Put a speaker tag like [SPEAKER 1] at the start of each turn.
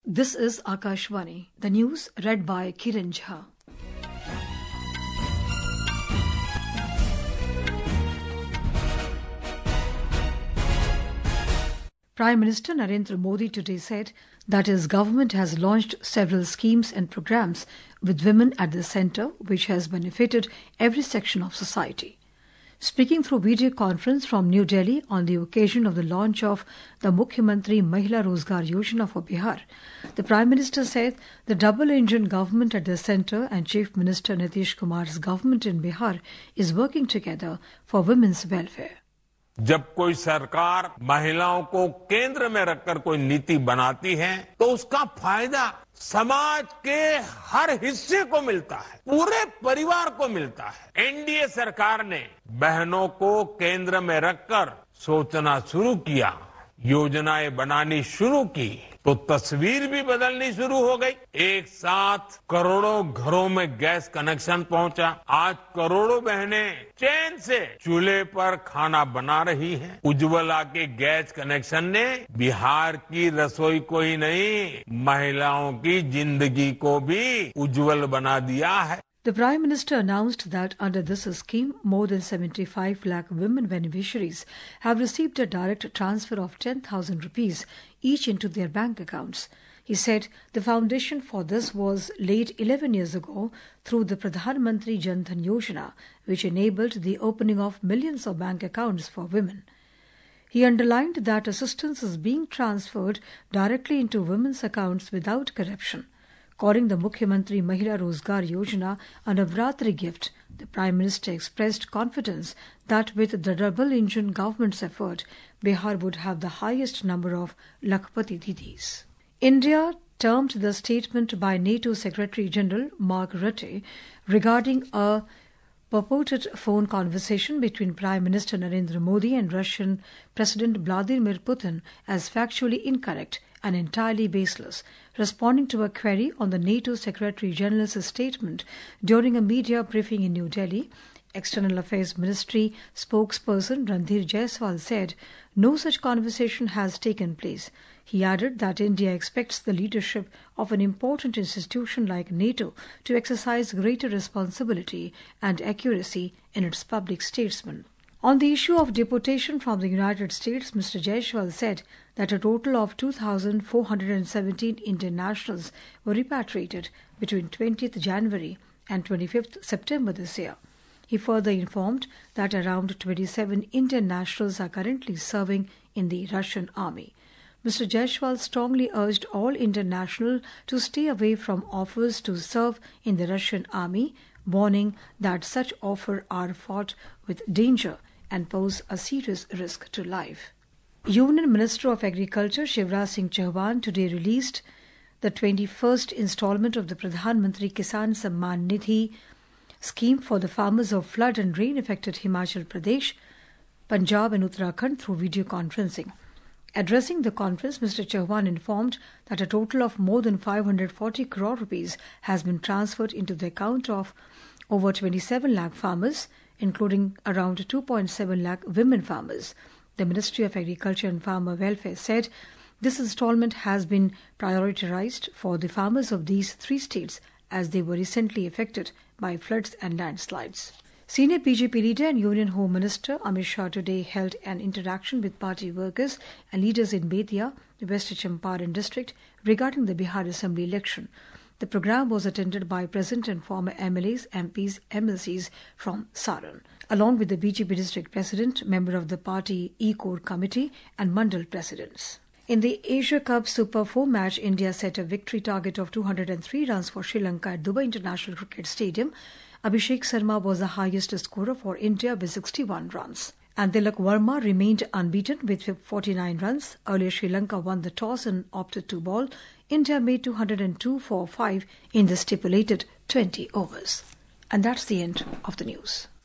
[SPEAKER 1] This is Akashvani. The news read by Kiran Jha. Prime Minister Narendra Modi today said that his government has launched several schemes and programs with women at the centre, which has benefited every section of society. Speaking through video conference from New Delhi on the occasion of the launch of the Mukhyamantri Mahila Rozgar Yojana for Bihar, the Prime Minister said the double-engine government at the centre and Chief Minister Nitish Kumar's government in Bihar is working together for women's welfare.
[SPEAKER 2] जब कोई सरकार महिलाओं को केंद्र में रखकर कोई नीति बनाती है तो उसका फायदा समाज के हर हिस्से को मिलता है, पूरे परिवार को मिलता है। एनडीए सरकार ने बहनों को केंद्र में रखकर सोचना शुरू किया, योजनाएं बनानी शुरू की तो तस्वीर भी बदलनी शुरू हो गई। एक साथ करोड़ों घरों में गैस कनेक्शन पहुंचा। आज करोड़ों बहनें चैन से चूल्हे पर खाना बना रही हैं। उज्ज्वला के गैस कनेक्शन ने बिहार की रसोई को ही नहीं, महिलाओं की जिंदगी को भी उज्ज्वल बना दिया है।
[SPEAKER 1] The Prime Minister announced that under this scheme, more than 75 lakh women beneficiaries have received a direct transfer of 10,000 rupees each into their bank accounts. He said the foundation for this was laid 11 years ago through the Pradhan Mantri Jan Dhan Yojana, which enabled the opening of millions of bank accounts for women. He underlined that assistance is being transferred directly into women's accounts without corruption. Calling the Mukhyamantri Mahila Rozgar Yojana a Navratri gift, the Prime Minister expressed confidence that with the double-engine government's effort, Bihar would have the highest number of Lakhpati Didis. India termed the statement by NATO Secretary-General Mark Rutte regarding a purported phone conversation between Prime Minister Narendra Modi and Russian President Vladimir Putin as factually incorrect and entirely baseless, responding to a query on the NATO Secretary-General's statement during a media briefing in New Delhi. External Affairs Ministry spokesperson Randhir Jaiswal said no such conversation has taken place. He added that India expects the leadership of an important institution like NATO to exercise greater responsibility and accuracy in its public statement. On the issue of deportation from the United States, Mr. Jaiswal said that a total of 2,417 Indian nationals were repatriated between 20th January and 25th September this year. He further informed that around 27 Indian nationals are currently serving in the Russian army. Mr. Jaiswal strongly urged all Indian nationals to stay away from offers to serve in the Russian army, warning that such offers are fraught with danger and pose a serious risk to life. Union Minister of Agriculture Shivraj Singh Chauhan today released the 21st installment of the Pradhan Mantri Kisan Samman Nidhi scheme for the farmers of flood and rain-affected Himachal Pradesh, Punjab and Uttarakhand through video conferencing. Addressing the conference, Mr. Chauhan informed that a total of more than 540 crore rupees has been transferred into the account of over 27 lakh farmers, including around 2.7 lakh women farmers. The Ministry of Agriculture and Farmer Welfare said this installment has been prioritized for the farmers of these three states as they were recently affected by floods and landslides. Senior BJP leader and Union Home Minister Amit Shah today held an interaction with party workers and leaders in Bettiah, West Champaran district, regarding the Bihar Assembly election. The program was attended by present and former MLAs, MPs, MLCs from Saran, along with the BJP district president, member of the party E-Core committee and Mandal presidents. In the Asia Cup Super 4 match, India set a victory target of 203 runs for Sri Lanka at Dubai International Cricket Stadium. Abhishek Sharma was the highest scorer for India with 61 runs. And Tilak Verma remained unbeaten with 49 runs. Earlier, Sri Lanka won the toss and opted to bowl. India made 202 for 5 in the stipulated 20 overs. And that's the end of the news.